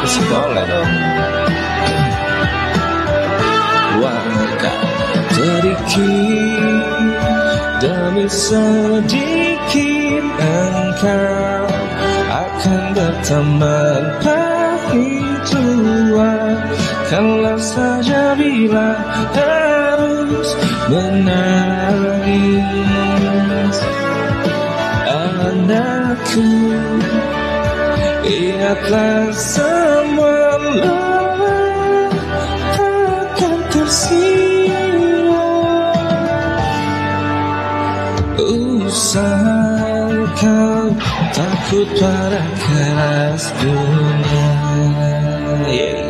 Boleh dong. Warga sedikit demi sedikit engkau akan berteman pahit tua. Kalau saja bila harus menangis, anakku, ingatlah semua lelah takkan tersia. Usah kau takut pada keras dunia.